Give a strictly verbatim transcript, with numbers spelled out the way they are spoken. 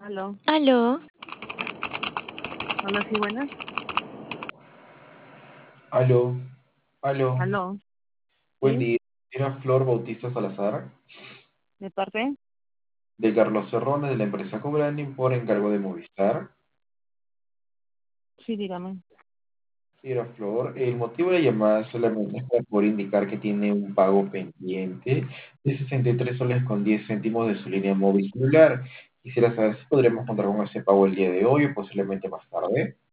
Aló, Aló, hola, sí, buenas. Aló, aló, Aló, buen sí, día. Era Flor Bautista Salazar, de parte, de Carlos Cerrone, de la empresa Cobranding, por encargo de Movistar. sí, dígame. Señora Flor, el motivo de la llamada solamente es para poder indicar que tiene un pago pendiente de sesenta y tres soles con diez céntimos de su línea móvil celular. Quisiera saber si podremos contar con ese pago el día de hoy o posiblemente más tarde.